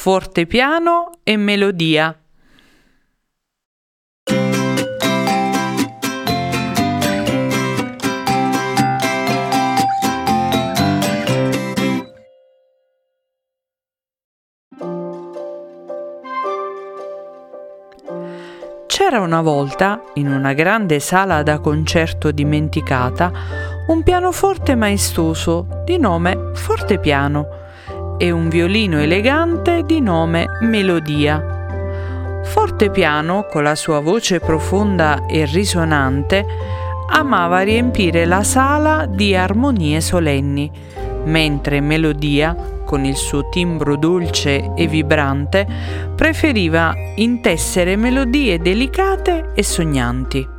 fortepiano e melodia. C'era una volta, in una grande sala da concerto dimenticata, un pianoforte maestoso di nome fortepiano e un violino elegante di nome melodia. Fortepiano, con la sua voce profonda e risonante, amava riempire la sala di armonie solenni, mentre melodia, con il suo timbro dolce e vibrante, preferiva intessere melodie delicate e sognanti.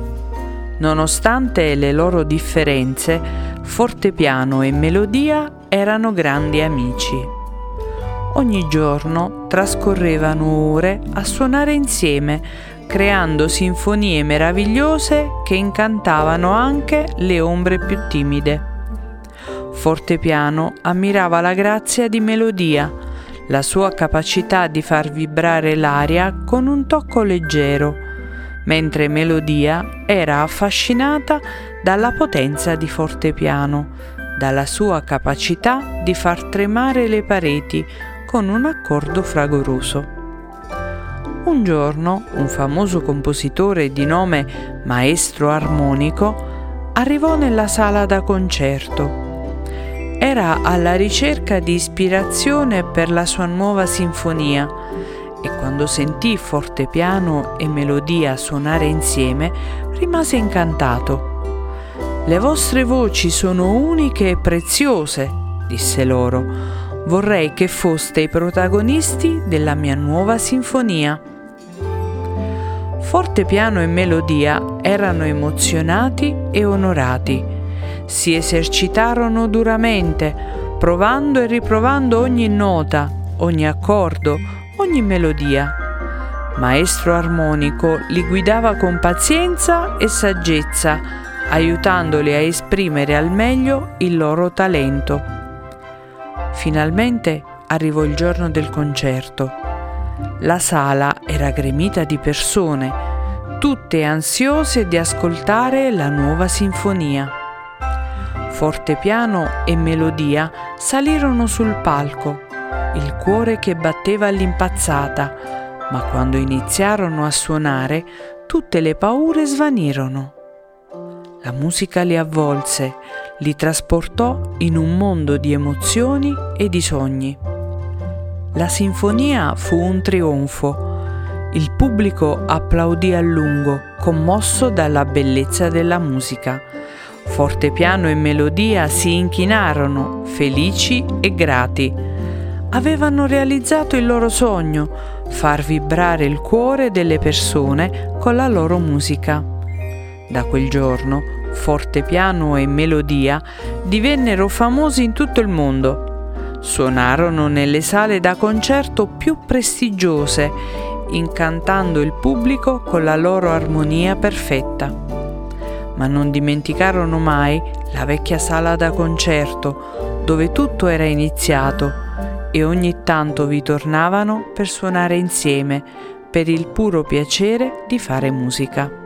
Nonostante le loro differenze, fortepiano e melodia erano grandi amici. Ogni giorno trascorrevano ore a suonare insieme, creando sinfonie meravigliose che incantavano anche le ombre più timide. Fortepiano ammirava la grazia di melodia, la sua capacità di far vibrare l'aria con un tocco leggero, mentre melodia era affascinata dalla potenza di fortepiano, dalla sua capacità di far tremare le pareti con un accordo fragoroso. Un giorno un famoso compositore di nome Maestro Armonico arrivò nella sala da concerto. Era alla ricerca di ispirazione per la sua nuova sinfonia e quando sentì fortepiano e melodia suonare insieme rimase incantato. «Le vostre voci sono uniche e preziose», disse loro. «Vorrei che foste i protagonisti della mia nuova sinfonia». Fortepiano e melodia erano emozionati e onorati. Si esercitarono duramente, provando e riprovando ogni nota, ogni accordo, ogni melodia. Maestro Armonico li guidava con pazienza e saggezza, aiutandoli a esprimere al meglio il loro talento. Finalmente arrivò il giorno del concerto. La sala era gremita di persone, tutte ansiose di ascoltare la nuova sinfonia. Fortepiano e melodia salirono sul palco, il cuore che batteva all'impazzata, ma quando iniziarono a suonare tutte le paure svanirono. La musica li avvolse, li trasportò in un mondo di emozioni e di sogni. La sinfonia fu un trionfo. Il pubblico applaudì a lungo, commosso dalla bellezza della musica. Fortepiano e melodia si inchinarono, felici e grati. Avevano realizzato il loro sogno, far vibrare il cuore delle persone con la loro musica. Da quel giorno, fortepiano e melodia divennero famosi in tutto il mondo. Suonarono nelle sale da concerto più prestigiose, incantando il pubblico con la loro armonia perfetta. Ma non dimenticarono mai la vecchia sala da concerto, dove tutto era iniziato, e ogni tanto vi tornavano per suonare insieme, per il puro piacere di fare musica.